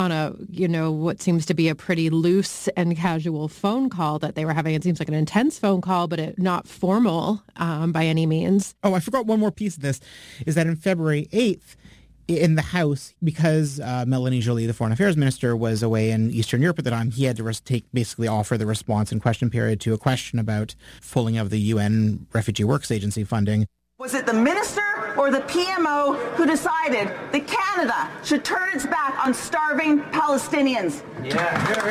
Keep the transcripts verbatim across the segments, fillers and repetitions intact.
on a, you know, what seems to be a pretty loose and casual phone call that they were having. It seems like an intense phone call, but it, not formal um, by any means. Oh, I forgot one more piece of this, is that on February eighth, in the House, because uh, Melanie Joly, the Foreign Affairs Minister, was away in Eastern Europe at the time, he had to res- take basically offer the response and question period to a question about pulling of the U N Refugee Works Agency funding. Was it the minister or the P M O who decided that Canada should turn its back on starving Palestinians? Yeah, yeah,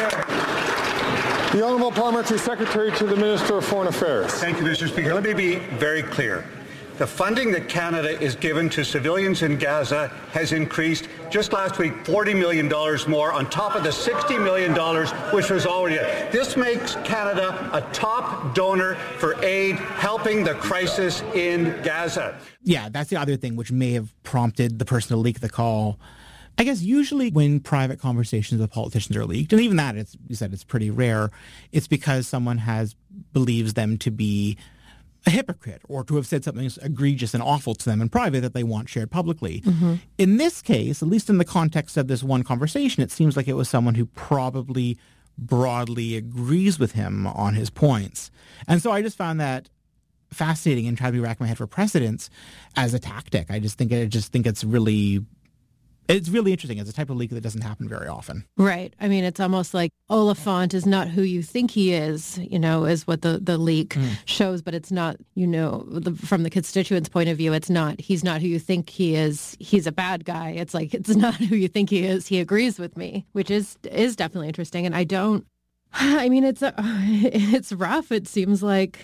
yeah. The Honourable Parliamentary Secretary to the Minister of Foreign Affairs. Thank you, Mister Speaker. Let me be very clear. The funding that Canada is given to civilians in Gaza has increased just last week forty million dollars more on top of the sixty million dollars which was already. This makes Canada a top donor for aid helping the crisis in Gaza. Yeah, that's the other thing which may have prompted the person to leak the call. I guess usually when private conversations with politicians are leaked, and even that, it's, you said it's pretty rare, it's because someone has believes them to be a hypocrite or to have said something egregious and awful to them in private that they want shared publicly. Mm-hmm. In this case, at least in the context of this one conversation, it seems like it was someone who probably broadly agrees with him on his points. And so I just found that fascinating and tried to be racking my head for precedents as a tactic. I just think I just think it's really It's really interesting. It's a type of leak that doesn't happen very often. Right. I mean, it's almost like Oliphant is not who you think he is, you know, is what the, the leak mm. shows. But it's not, you know, the, from the constituent's point of view, it's not, he's not who you think he is. He's a bad guy. It's like, it's not who you think he is. He agrees with me, which is is definitely interesting. And I don't, I mean, it's a, it's rough. It seems like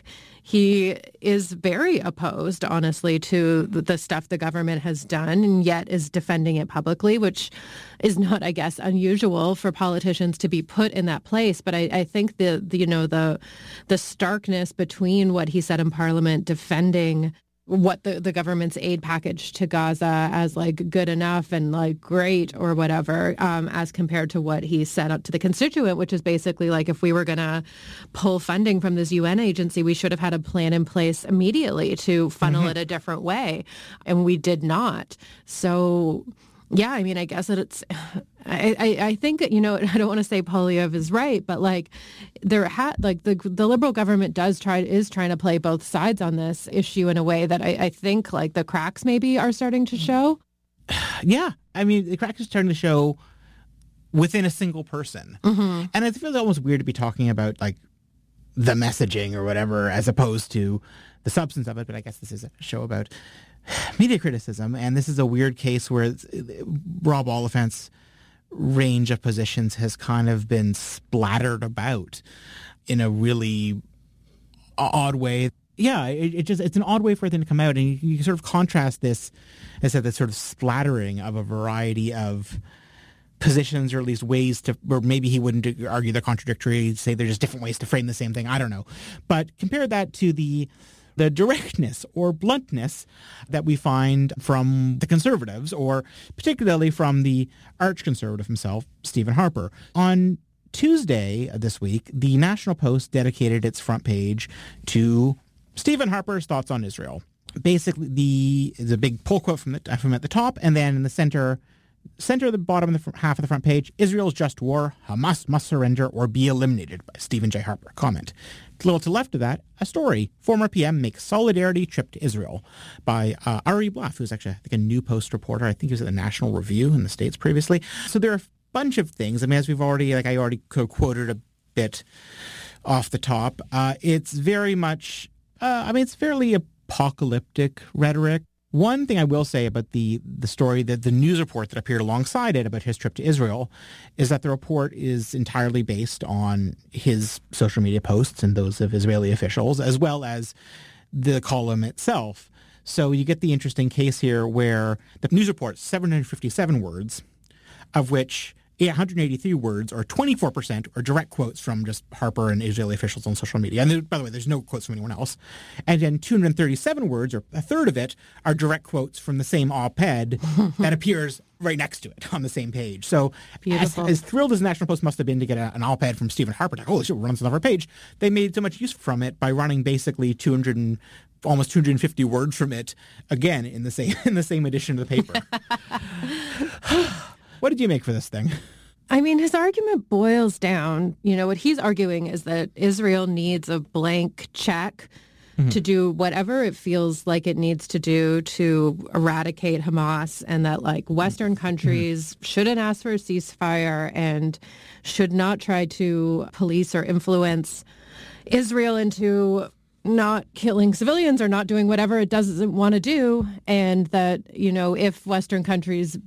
he is very opposed, honestly, to the stuff the government has done, and yet is defending it publicly, which is not, I guess, unusual for politicians to be put in that place. But I, I think the, the, you know, the the starkness between what he said in Parliament defending what the, the government's aid package to Gaza as like good enough and like great or whatever, um, as compared to what he said up to the constituent, which is basically like, if we were going to pull funding from this U N agency, we should have had a plan in place immediately to funnel mm-hmm. it a different way. And we did not. So, yeah, I mean, I guess that it's, I, I, I think, you know, I don't want to say Poilievre is right, but like there had, like the the Liberal government does try, is trying to play both sides on this issue in a way that I, I think like the cracks maybe are starting to show. Yeah. I mean, the cracks are starting to show within a single person. Mm-hmm. And I feel it's almost weird to be talking about like the messaging or whatever, as opposed to the substance of it. But I guess this is a show about media criticism, and this is a weird case where it's, Rob Oliphant's range of positions has kind of been splattered about in a really odd way. Yeah, it, it just it's an odd way for it to come out, and you, you sort of contrast this, as I said, this sort of splattering of a variety of positions, or at least ways to, or maybe he wouldn't argue they're contradictory, say they're just different ways to frame the same thing. I don't know, but compare that to the. the directness or bluntness that we find from the Conservatives, or particularly from the arch-conservative himself, Stephen Harper. On Tuesday this week, the National Post dedicated its front page to Stephen Harper's thoughts on Israel. Basically, the there's a big pull quote from, the, from at the top, and then in the center, center of the bottom of the fr- half of the front page, Israel's just war, Hamas must surrender or be eliminated, by Stephen J. Harper. Comment. A little to the left of that, a story. Former P M makes solidarity trip to Israel, by uh, Ari Bluff, who's actually, I think, a New Post reporter. I think he was at the National Review in the States previously. So there are a bunch of things. I mean, as we've already, like I already quoted a bit off the top, uh, it's very much, uh, I mean, it's fairly apocalyptic rhetoric. One thing I will say about the the story, that the news report that appeared alongside it about his trip to Israel, is that the report is entirely based on his social media posts and those of Israeli officials, as well as the column itself. So you get the interesting case here where the news report, seven hundred fifty-seven words, of which one hundred eighty-three words, or twenty-four percent, are direct quotes from just Harper and Israeli officials on social media. And there, by the way, there's no quotes from anyone else. And then two hundred thirty-seven words, or a third of it, are direct quotes from the same op-ed that appears right next to it on the same page. So as, as thrilled as National Post must have been to get a, an op-ed from Stephen Harper, like, holy shit, we're on another page, they made so much use from it by running basically two hundred and almost two hundred fifty words from it again in the same in the same edition of the paper. What did you make for this thing? I mean, his argument boils down, you know, what he's arguing is that Israel needs a blank check mm-hmm. to do whatever it feels like it needs to do to eradicate Hamas, and that, like, Western countries mm-hmm. shouldn't ask for a ceasefire and should not try to police or influence Israel into not killing civilians or not doing whatever it doesn't want to do, and that, you know, if Western countries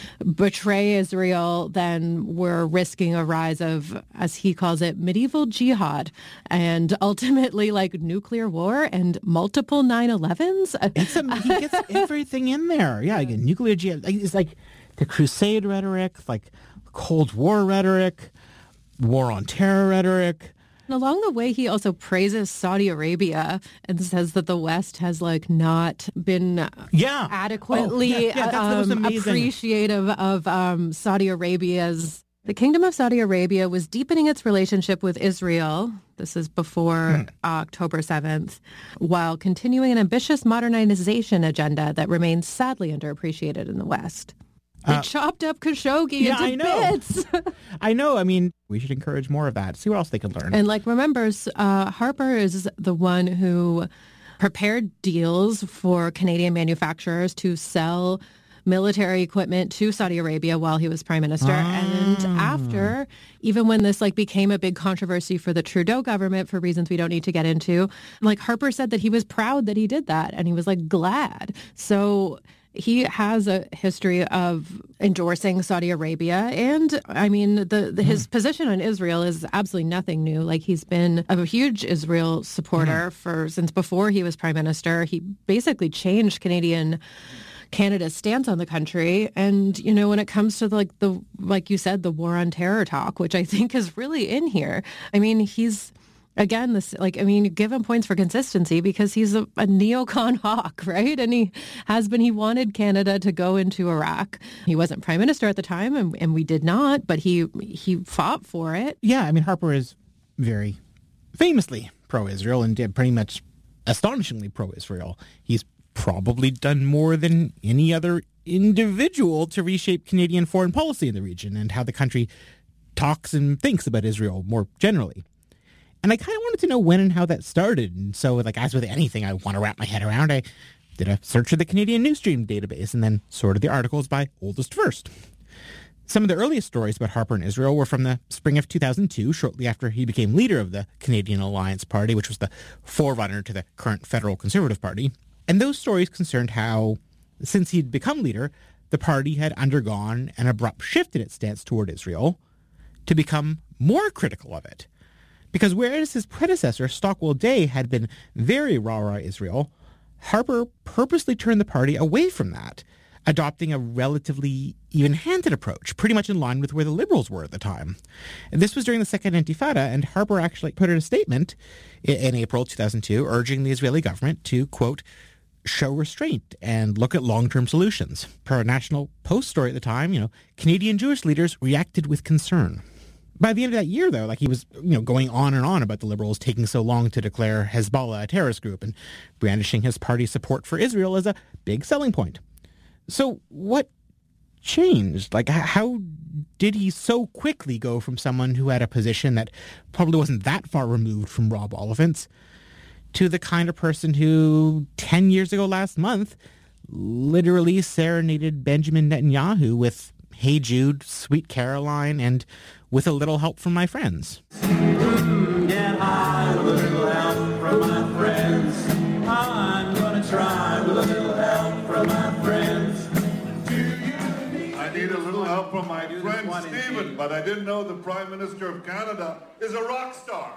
betray Israel, then we're risking a rise of, as he calls it, medieval jihad, and ultimately, like, nuclear war and multiple nine elevens. It's a, he gets everything in there. Yeah, like nuclear jihad. It's like the Crusade rhetoric, like Cold War rhetoric, war on terror rhetoric. And along the way, he also praises Saudi Arabia and says that the West has, like, not been yeah. adequately oh, yeah, yeah, that um, appreciative of um, Saudi Arabia's. The Kingdom of Saudi Arabia was deepening its relationship with Israel. This is before hmm. October seventh, while continuing an ambitious modernization agenda that remains sadly underappreciated in the West. They uh, chopped up Khashoggi yeah, into I know. bits. I know. I mean, we should encourage more of that. See what else they can learn. And, like, remember, uh, Harper is the one who prepared deals for Canadian manufacturers to sell military equipment to Saudi Arabia while he was prime minister. Ah. And after, even when this, like, became a big controversy for the Trudeau government for reasons we don't need to get into, like, Harper said that he was proud that he did that, and he was, like, glad. So he has a history of endorsing Saudi Arabia. And I mean, the, the his mm. position on Israel is absolutely nothing new. Like, he's been a huge Israel supporter mm. for since before he was prime minister. He basically changed Canadian Canada's stance on the country. And, you know, when it comes to, like, the, like you said, the war on terror talk, which I think is really in here. I mean, he's, Again, this, like, I mean, you give him points for consistency because he's a, a neocon hawk, right? And he has been, he wanted Canada to go into Iraq. He wasn't prime minister at the time, and, and we did not, but he he fought for it. Yeah, I mean, Harper is very famously pro-Israel and did pretty much astonishingly pro-Israel. He's probably done more than any other individual to reshape Canadian foreign policy in the region and how the country talks and thinks about Israel more generally. And I kind of wanted to know when and how that started. And so, like, as with anything I want to wrap my head around, I did a search of the Canadian Newsstream database and then sorted the articles by oldest first. Some of the earliest stories about Harper and Israel were from the spring of two thousand two, shortly after he became leader of the Canadian Alliance Party, which was the forerunner to the current Federal Conservative Party. And those stories concerned how, since he'd become leader, the party had undergone an abrupt shift in its stance toward Israel to become more critical of it. Because whereas his predecessor, Stockwell Day, had been very rah-rah Israel, Harper purposely turned the party away from that, adopting a relatively even-handed approach, pretty much in line with where the Liberals were at the time. And this was during the Second Intifada, and Harper actually put out a statement in, in April two thousand two urging the Israeli government to, quote, show restraint and look at long-term solutions. Per a National Post story at the time, you know, Canadian Jewish leaders reacted with concern. By the end of that year, though, like, he was, you know, going on and on about the Liberals taking so long to declare Hezbollah a terrorist group and brandishing his party's support for Israel as a big selling point. So what changed? Like, how did he so quickly go from someone who had a position that probably wasn't that far removed from Rob Oliphant's to the kind of person who ten years ago last month literally serenaded Benjamin Netanyahu with Hey Jude, Sweet Caroline, and With a Little Help from My Friends. Get high with a little help from my friends. I'm gonna try with a little help from my friends. I need a little help from my friend Stephen, but I didn't know the Prime Minister of Canada is a rock star.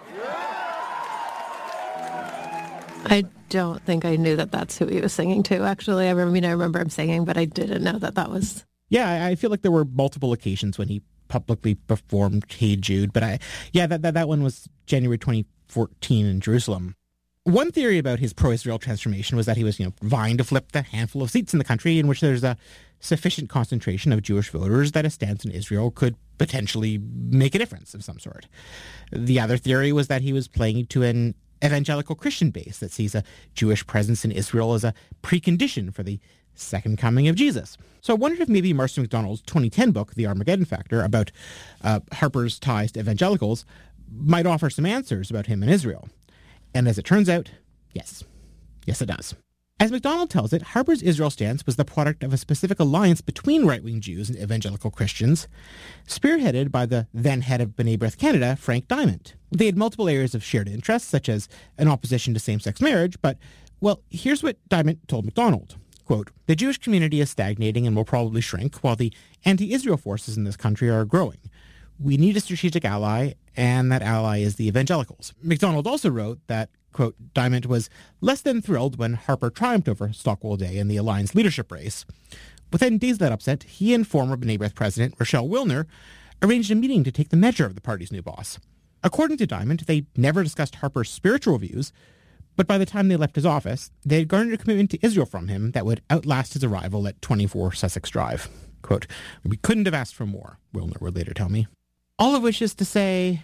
I don't think I knew that that's who he was singing to, actually. I mean, I remember him singing, but I didn't know that that was... Yeah, I feel like there were multiple occasions when he publicly performed Hey Jude, but I, yeah, that, that, that one was January twenty fourteen in Jerusalem. One theory about his pro-Israel transformation was that he was, you know, vying to flip the handful of seats in the country in which there's a sufficient concentration of Jewish voters that a stance in Israel could potentially make a difference of some sort. The other theory was that he was playing to an evangelical Christian base that sees a Jewish presence in Israel as a precondition for the second coming of Jesus. So I wondered if maybe Marcy McDonald's twenty ten book, The Armageddon Factor, about uh, Harper's ties to evangelicals, might offer some answers about him and Israel. And as it turns out, yes. Yes, it does. As McDonald tells it, Harper's Israel stance was the product of a specific alliance between right-wing Jews and evangelical Christians, spearheaded by the then head of B'nai B'rith Canada, Frank Diamond. They had multiple areas of shared interests, such as an opposition to same-sex marriage, but, well, here's what Diamond told McDonald. Quote, the Jewish community is stagnating and will probably shrink, while the anti-Israel forces in this country are growing. We need a strategic ally, and that ally is the evangelicals. McDonald also wrote that, quote, Diamond was less than thrilled when Harper triumphed over Stockwell Day in the Alliance leadership race. Within days of that upset, he and former B'nai B'rith president Rochelle Wilner arranged a meeting to take the measure of the party's new boss. According to Diamond, they never discussed Harper's spiritual views, but by the time they left his office, they had garnered a commitment to Israel from him that would outlast his arrival at twenty-four Sussex Drive. Quote, we couldn't have asked for more, Wilner would later tell me. All of which is to say,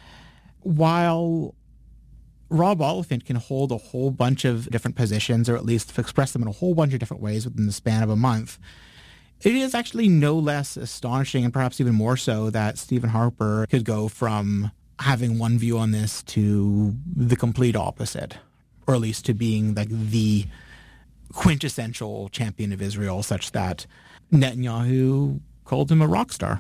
while Rob Oliphant can hold a whole bunch of different positions, or at least express them in a whole bunch of different ways within the span of a month, it is actually no less astonishing, and perhaps even more so, that Stephen Harper could go from having one view on this to the complete opposite, or at least to being like the quintessential champion of Israel, such that Netanyahu called him a rock star.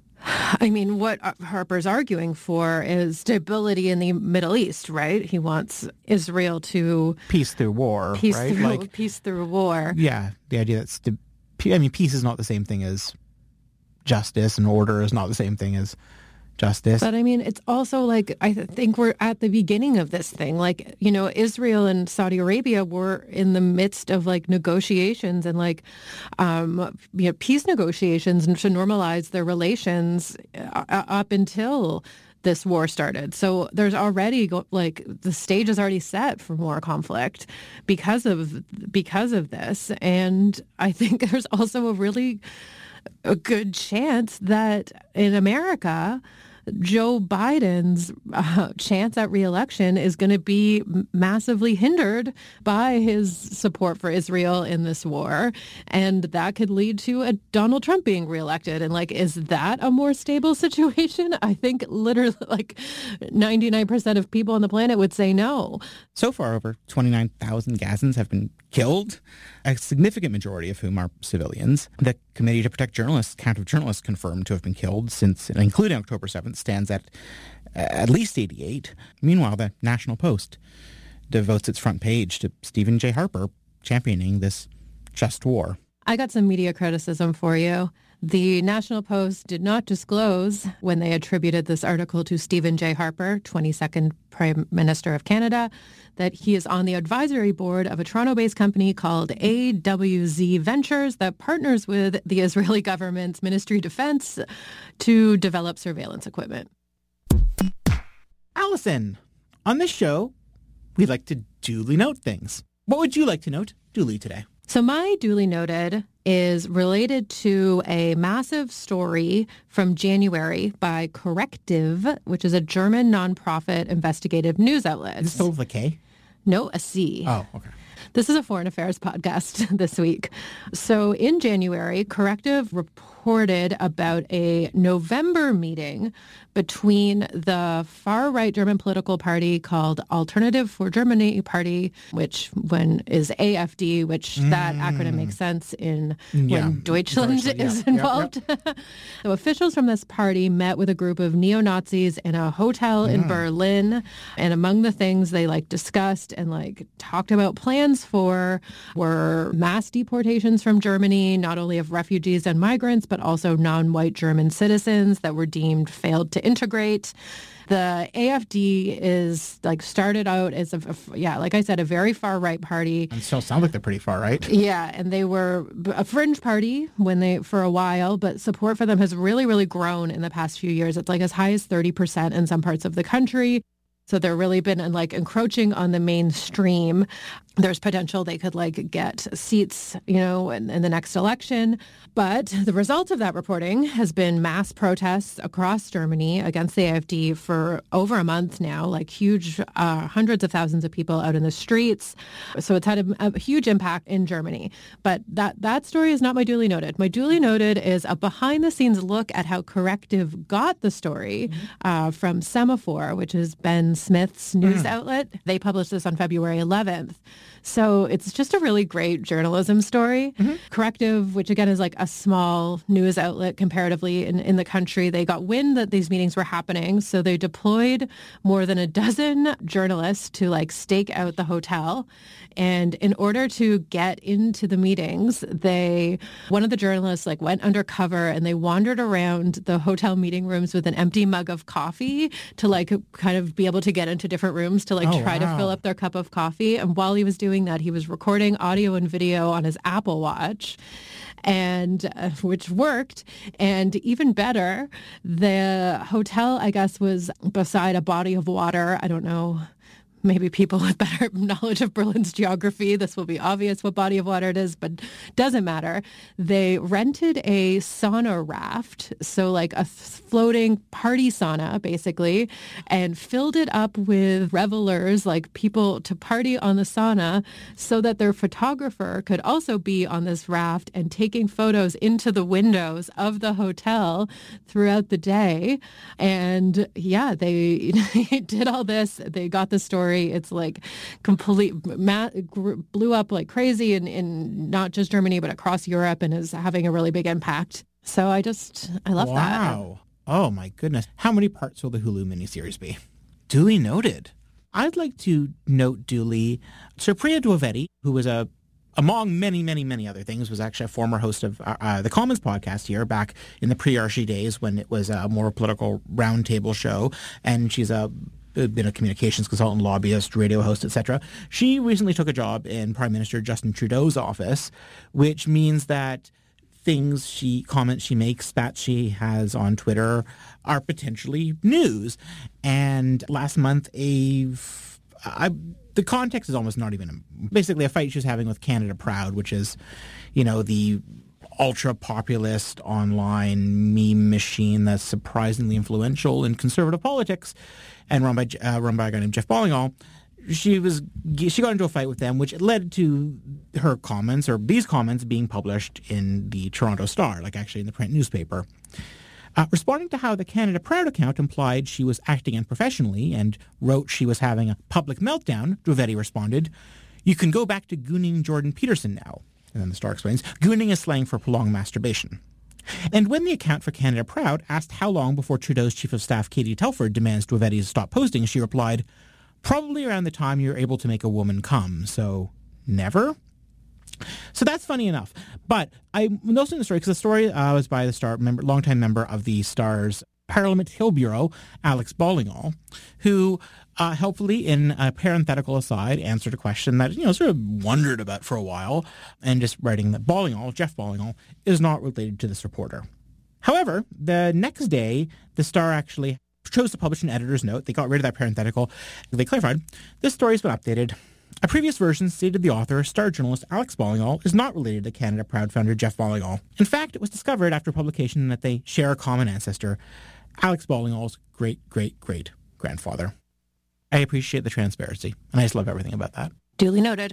I mean, what Harper's arguing for is stability in the Middle East, right? He wants Israel to... Peace through war, peace right? Through, like, peace through war. Yeah, the idea that... St- I mean, peace is not the same thing as justice, and order is not the same thing as justice. But I mean, it's also like, I th- think we're at the beginning of this thing. Like, you know, Israel and Saudi Arabia were in the midst of like negotiations and like, um, you know, peace negotiations and to normalize their relations uh, up until this war started. So there's already go- like the stage is already set for more conflict because of because of this. And I think there's also a really a good chance that in America, Joe Biden's uh, chance at re-election is going to be massively hindered by his support for Israel in this war. And that could lead to a Donald Trump being reelected. And like, is that a more stable situation? I think literally like ninety-nine percent of people on the planet would say no. So far, over twenty-nine thousand Gazans have been killed, a significant majority of whom are civilians. The Committee to Protect Journalists, count of journalists confirmed to have been killed since, including October seventh, stands at uh, at least eighty-eight. Meanwhile, the National Post devotes its front page to Stephen J. Harper championing this just war. I got some media criticism for you. The National Post did not disclose when they attributed this article to Stephen J. Harper, twenty-second Prime Minister of Canada, that he is on the advisory board of a Toronto-based company called A W Z Ventures that partners with the Israeli government's Ministry of Defense to develop surveillance equipment. Allison, on this show, we like to duly note things. What would you like to note duly today? So my duly noted is related to a massive story from January by Corrective, which is a German nonprofit investigative news outlet. Is this spelled with a K? No, a C. Oh, okay. This is a foreign affairs podcast this week. So in January, Corrective reported about a November meeting between the far-right German political party called Alternative for Germany Party, which when is A F D, which mm. that acronym makes sense in yeah. when Deutschland, Deutschland is yeah. involved. Yep, yep. So officials from this party met with a group of neo-Nazis in a hotel yeah. in Berlin. And among the things they like discussed and like talked about plans for were mass deportations from Germany, not only of refugees and migrants, but also non-white German citizens that were deemed failed to integrate. The A F D is like started out as a, a yeah, like I said, a very far right party. And still sound like they're pretty far right. Yeah, and they were a fringe party when they for a while, but support for them has really, really grown in the past few years. It's like as high as thirty percent in some parts of the country. So they're really been like encroaching on the mainstream. there's potential they could like get seats, you know, in, in the next election. But the result of that reporting has been mass protests across Germany against the AfD for over a month now, like huge, uh, hundreds of thousands of people out in the streets. So it's had a, a huge impact in Germany. But that, that story is not my duly noted. My duly noted is a behind-the-scenes look at how Corrective got the story mm-hmm. uh, from Semaphore, which is Ben Smith's news mm. outlet. They published this on February eleventh. So it's just a really great journalism story. Mm-hmm. Corrective, which again is like a small news outlet comparatively in, in the country, they got wind that these meetings were happening. So they deployed more than a dozen journalists to like stake out the hotel. And in order to get into the meetings, they, one of the journalists like went undercover and they wandered around the hotel meeting rooms with an empty mug of coffee to like kind of be able to get into different rooms to like oh, try wow. to fill up their cup of coffee. And while he was doing that, he was recording audio and video on his Apple Watch, and uh, which worked. And even better, the hotel, I guess, was beside a body of water. I don't know. Maybe people with better knowledge of Berlin's geography, this will be obvious what body of water it is, but doesn't matter. They rented a sauna raft, so like a floating party sauna, basically, and filled it up with revelers, like people to party on the sauna, so that their photographer could also be on this raft and taking photos into the windows of the hotel throughout the day. And yeah, they did all this. They got the story. It's like complete, ma- blew up like crazy in, in not just Germany, but across Europe, and is having a really big impact. So I just, I love wow. that. Wow. Oh my goodness. How many parts will the Hulu miniseries be? Duly noted. I'd like to note duly Supriya Dwivedi, who was a among many, many, many other things, was actually a former host of uh, uh, the Commons podcast here back in the pre-Archie days when it was a more political roundtable show. And she's a been a communications consultant, lobbyist, radio host, et cetera. She recently took a job in Prime Minister Justin Trudeau's office, which means that things she, comments she makes, stats she has on Twitter are potentially news. And last month, a, I, the context is almost not even, a, basically a fight she was having with Canada Proud, which is, you know, the ultra-populist online meme machine that's surprisingly influential in conservative politics and run by, uh, run by a guy named Jeff Ballingall. She was she got into a fight with them, which led to her comments, or these comments, being published in the Toronto Star, like actually in the print newspaper. Uh, responding to how the Canada Proud account implied she was acting unprofessionally and wrote she was having a public meltdown, Dwivedi responded, "You can go back to gooning Jordan Peterson now." And then the Star explains, gooning is slang for prolonged masturbation. And when the account for Canada Proud asked how long before Trudeau's Chief of Staff Katie Telford demands Dwivedi stop posting, she replied, "Probably around the time you're able to make a woman come, so never?" So that's funny enough. But I'm noticing the story because the story uh, was by the Star, member, longtime member of the Star's Parliament Hill Bureau, Alex Ballingall, who uh, helpfully, in a parenthetical aside, answered a question that, you know, sort of wondered about for a while, and just writing that Ballingall, Jeff Ballingall, is not related to this reporter. However, the next day, the Star actually chose to publish an editor's note. They got rid of that parenthetical. They clarified, this story has been updated. A previous version stated the author, Star journalist Alex Ballingall, is not related to Canada Proud founder Jeff Ballingall. In fact, it was discovered after publication that they share a common ancestor, Alex Ballingall's great-great-great-grandfather. I appreciate the transparency, and I just love everything about that. Duly noted.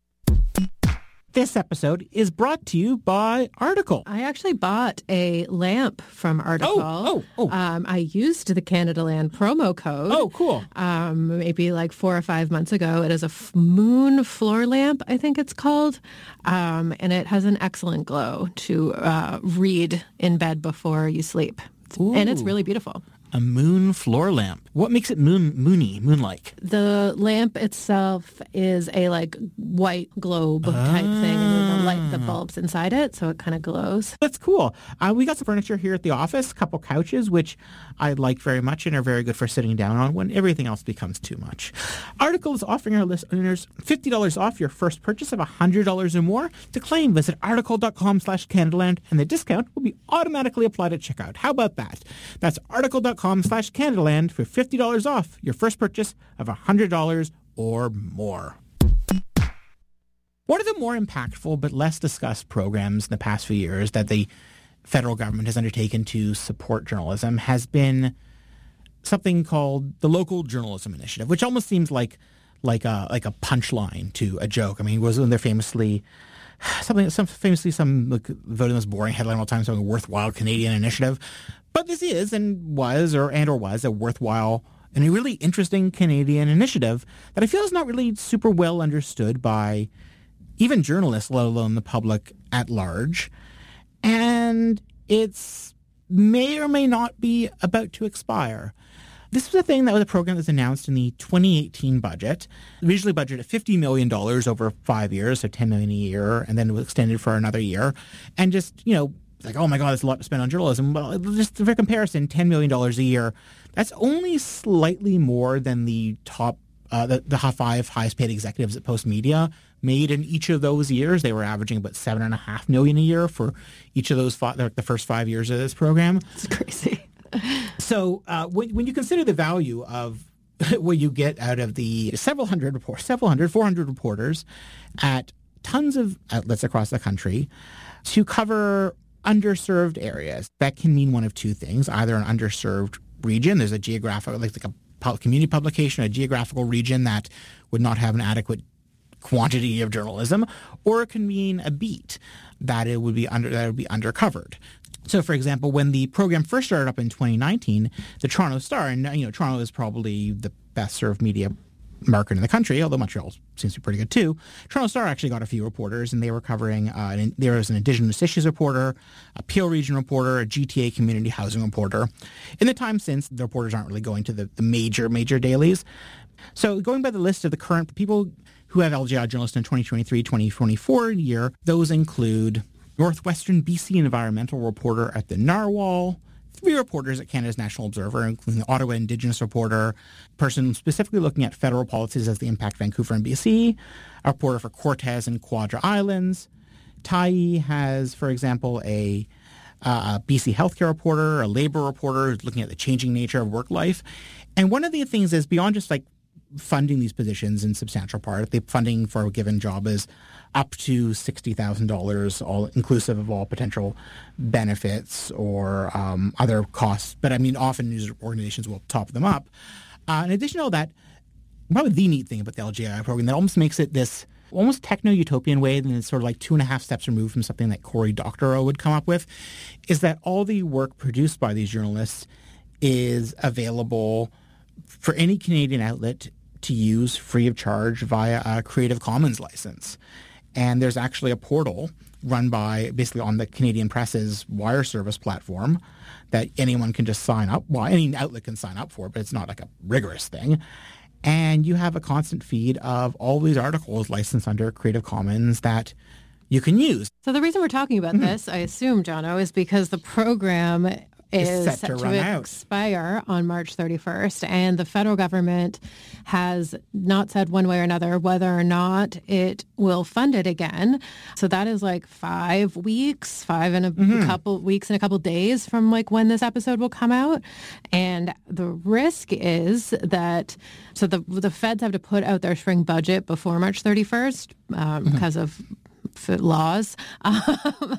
This episode is brought to you by Article. I actually bought a lamp from Article. Oh, oh, oh. Um, I used the Canadaland promo code. Oh, cool. Um, maybe like four or five months ago. It is a f- moon floor lamp, I think it's called. Um, and it has an excellent glow to uh, read in bed before you sleep. Ooh. And it's really beautiful. A moon floor lamp. What makes it moon moony, moon-like? The lamp itself is a like white globe ah. type thing, and then the light, the bulbs inside it, so it kind of glows. That's cool. Uh, we got some furniture here at the office, a couple couches, which I like very much and are very good for sitting down on when everything else becomes too much. Article is offering our listeners fifty dollars off your first purchase of one hundred dollars or more. To claim, visit article.com slash Canadaland, and the discount will be automatically applied at checkout. How about that? That's article.com slash Canadaland for fifty dollars off your first purchase of one hundred dollars or more. One of the more impactful but less discussed programs in the past few years that the federal government has undertaken to support journalism has been something called the Local Journalism Initiative, which almost seems like like a like a punchline to a joke. I mean, wasn't there famously something some famously some like, voted most boring headline all the time, something a worthwhile Canadian initiative? But this is and was or and or was a worthwhile and a really interesting Canadian initiative that I feel is not really super well understood by even journalists, let alone the public at large. And it's may or may not be about to expire. This was a thing that was a program that was announced in the twenty eighteen budget. Originally budgeted at fifty million dollars over five years, so ten million dollars a year, and then it was extended for another year. And just, you know, like, oh my God, that's a lot to spend on journalism. Well, just for comparison, ten million dollars a year, that's only slightly more than the top, uh, the, the five highest paid executives at Postmedia made in each of those years. They were averaging about seven and a half million a year for each of those five, like the first five years of this program. It's crazy. So uh, when, when you consider the value of what you get out of the several hundred reporters, several hundred, four hundred reporters at tons of outlets across the country to cover underserved areas, that can mean one of two things. Either an underserved region, there's a geographical, like, like a community publication, a geographical region that would not have an adequate quantity of journalism, or it can mean a beat that it would be under that would be undercovered. So, for example, when the program first started up in twenty nineteen, the Toronto Star, and you know, Toronto is probably the best served media market in the country, although Montreal seems to be pretty good too. Toronto Star actually got a few reporters, and they were covering, uh, an, there was an Indigenous issues reporter, a Peel region reporter, a G T A community housing reporter. In the time since, the reporters aren't really going to the, the major, major dailies. So going by the list of the current people who have L G I journalists in twenty twenty-three twenty twenty-four year, those include Northwestern B C environmental reporter at the Narwhal, three reporters at Canada's National Observer, including the Ottawa Indigenous reporter, person specifically looking at federal policies as they impact Vancouver and B C, a reporter for Cortes and Quadra Islands. Tyee has, for example, a, uh, a B C healthcare reporter, a labor reporter who's looking at the changing nature of work life. And one of the things is, beyond just like funding these positions in substantial part, the funding for a given job is up to sixty thousand dollars, all inclusive of all potential benefits or um, other costs. But I mean, often news organizations will top them up. Uh, in addition to all that, probably the neat thing about the L G I program that almost makes it this almost techno-utopian way, and it's sort of like two and a half steps removed from something that Cory Doctorow would come up with, is that all the work produced by these journalists is available for any Canadian outlet to use free of charge via a Creative Commons license. And there's actually a portal run by, basically on the Canadian Press's wire service platform, that anyone can just sign up. Well, any outlet can sign up for, but it's not like a rigorous thing. And you have a constant feed of all these articles licensed under Creative Commons that you can use. So the reason we're talking about mm-hmm. this, I assume, Jono, is because the program is set, set to, to expire on March thirty-first, and the federal government has not said one way or another whether or not it will fund it again. So that is like five weeks, five and a mm-hmm. couple weeks and a couple days from like when this episode will come out. And the risk is that, so the the feds have to put out their spring budget before March thirty-first um, mm-hmm. because of laws, um,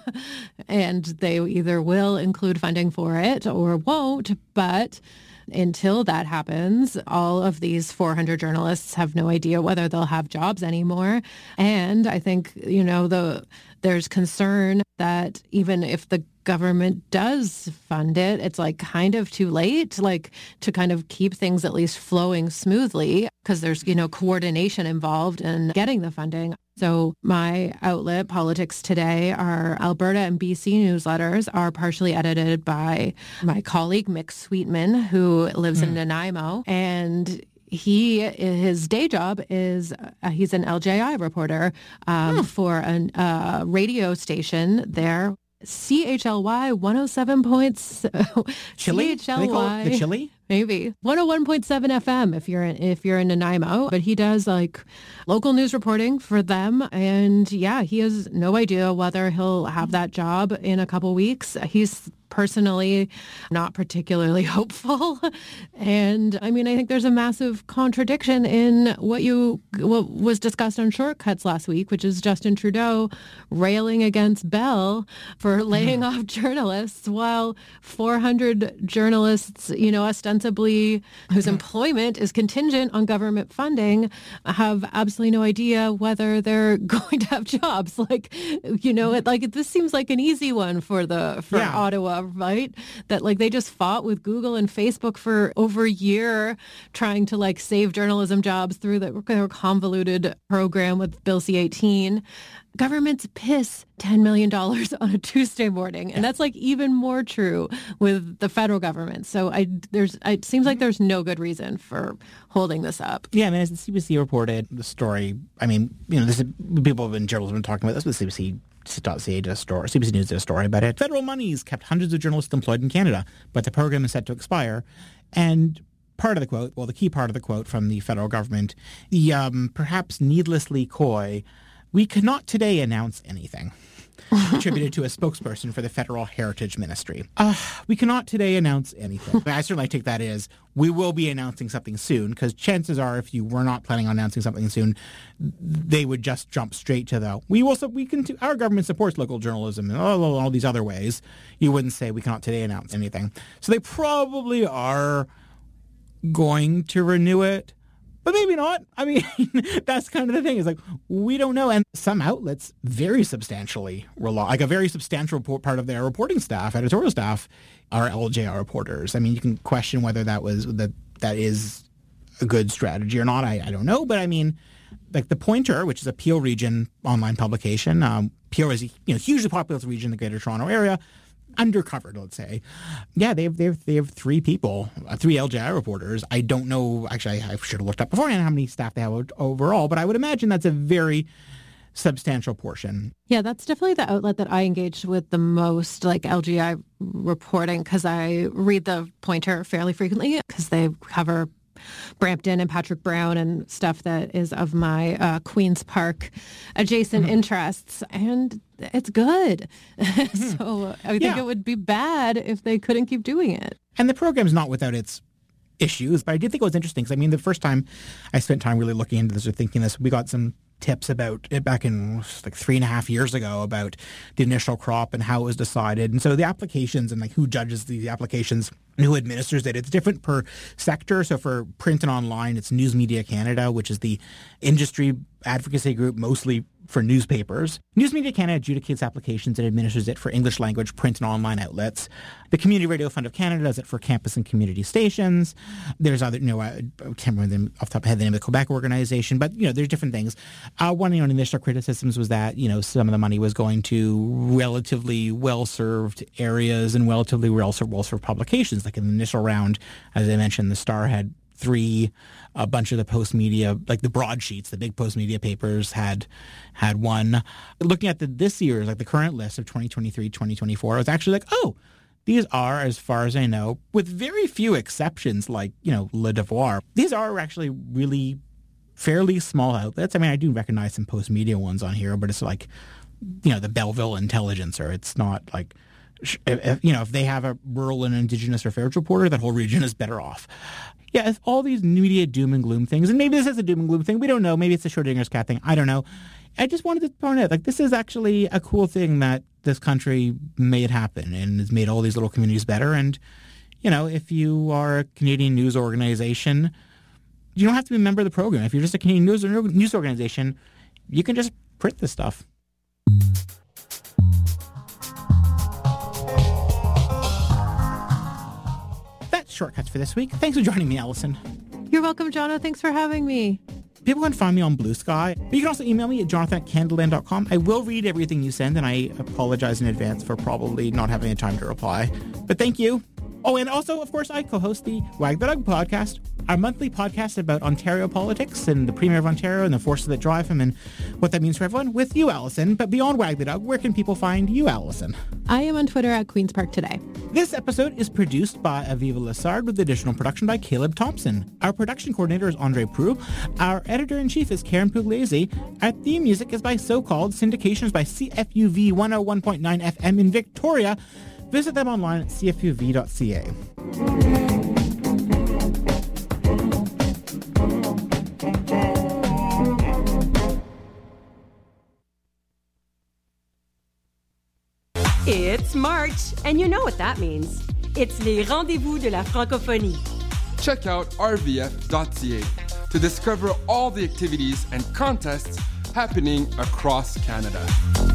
and they either will include funding for it or won't. But until that happens, all of these four hundred journalists have no idea whether they'll have jobs anymore. And I think, you know, the there's concern that even if the government does fund it, it's like kind of too late, like to kind of keep things at least flowing smoothly, because there's, you know, coordination involved in getting the funding. So my outlet, Politics Today, our Alberta and B C newsletters are partially edited by my colleague, Mick Sweetman, who lives mm. in Nanaimo. And he, his day job is, uh, he's an L J I reporter um, oh. for a uh, radio station there. C H L Y one oh seven points. Chili? C H L Y. Do they call it the Chili? Maybe. one oh one point seven F M if you're in, if you're in Nanaimo. But he does like local news reporting for them. And yeah, he has no idea whether he'll have that job in a couple weeks. He's personally not particularly hopeful. And I mean, I think there's a massive contradiction in what you what was discussed on Shortcuts last week, which is Justin Trudeau railing against Bell for laying mm. off journalists, while four hundred journalists, you know, ostensibly whose employment is contingent on government funding, have absolutely no idea whether they're going to have jobs. Like, you know, it, like this seems like an easy one for the for yeah. Ottawa, right? That like they just fought with Google and Facebook for over a year trying to like save journalism jobs through the, their convoluted program with Bill C eighteen. Governments piss ten million dollars on a Tuesday morning. And that's like even more true with the federal government. So I there's it seems like there's no good reason for holding this up. Yeah, I mean, as the C B C reported the story, I mean, you know, this is, people in journalism have been talking about this, but C B C C.ca did a story, C B C News did a story about it. Federal monies kept hundreds of journalists employed in Canada, but the program is set to expire. And part of the quote, well, the key part of the quote from the federal government, the um, perhaps needlessly coy, "We cannot today announce anything," attributed to a spokesperson for the Federal Heritage Ministry. Uh, we cannot today announce anything. I certainly take that as we will be announcing something soon, because chances are if you were not planning on announcing something soon, they would just jump straight to the, we will, we can, our government supports local journalism and all, all these other ways. You wouldn't say we cannot today announce anything. So they probably are going to renew it. But maybe not. I mean, that's kind of the thing. Is like, we don't know. And some outlets very substantially rely, like a very substantial part of their reporting staff, editorial staff, are L J R reporters. I mean, you can question whether that was that that is a good strategy or not. I, I don't know. But I mean, like the Pointer, which is a Peel Region online publication. Um, Peel is a you know, hugely populous region in the Greater Toronto Area. Undercovered, let's say. Yeah, they have they have they have three people, uh, three L J I reporters. I don't know. Actually, I, I should have looked up beforehand how many staff they have overall, but I would imagine that's a very substantial portion. Yeah, that's definitely the outlet that I engaged with the most, like L G I reporting, because I read the Pointer fairly frequently because they cover Brampton and Patrick Brown and stuff that is of my uh, Queen's Park adjacent mm-hmm. interests. And it's good. Mm-hmm. So I think yeah. it would be bad if they couldn't keep doing it. And the program's not without its issues, but I did think it was interesting because, I mean, the first time I spent time really looking into this or thinking this, we got some tips about it back in like three and a half years ago about the initial crop and how it was decided. And so the applications and like who judges the applications and who administers it, it's different per sector. So for print and online, it's News Media Canada, which is the industry advocacy group mostly for newspapers. News Media Canada adjudicates applications and administers it for English language print and online outlets. The Community Radio Fund of Canada does it for campus and community stations. There's other, you know, I can't remember them off the top of my head the name of the Quebec organization, but, you know, there's different things. Uh, one of the initial criticisms was that, you know, some of the money was going to relatively well-served areas and relatively well-served, well-served publications. Like in the initial round, as I mentioned, the Star had three, a bunch of the post media, like the broadsheets, the big post media papers had had one. Looking at the this year's, like the current list of twenty twenty-three, twenty twenty-four, I was actually like, oh, these are, as far as I know, with very few exceptions, like, you know, Le Devoir, these are actually really fairly small outlets. I mean, I do recognize some post media ones on here, but it's like, you know, the Belleville Intelligencer. It's not like, if, you know, if they have a rural and indigenous affairs reporter, that whole region is better off. Yeah, it's all these media doom and gloom things, and maybe this is a doom and gloom thing. We don't know. Maybe it's a Schrodinger's cat thing. I don't know. I just wanted to point out, like, this is actually a cool thing that this country made happen and has made all these little communities better. And, you know, if you are a Canadian news organization, you don't have to be a member of the program. If you're just a Canadian news, news organization, you can just print this stuff. That's Shortcuts for this week. Thanks for joining me, Allison. You're welcome, Jonah. Thanks for having me. People can find me on Blue Sky, but you can also email me at jonathan at candleland dot com. I will read everything you send, and I apologize in advance for probably not having the time to reply. But thank you. Oh, and also, of course, I co-host the Wag the Dog podcast, our monthly podcast about Ontario politics and the Premier of Ontario and the forces that drive him and what that means for everyone, with you, Allison. But beyond Wag the Dog, where can people find you, Allison? I am on Twitter at Queen's Park Today. This episode is produced by Aviva Lessard with additional production by Caleb Thompson. Our production coordinator is Andre Prue. Our editor-in-chief is Karen Pugliese. Our theme music is by So Called. Syndication is by C F U V one oh one point nine F M in Victoria. Visit them online at c f u v dot c a. It's March, and you know what that means. It's les rendezvous de la francophonie. Check out r v f dot c a to discover all the activities and contests happening across Canada.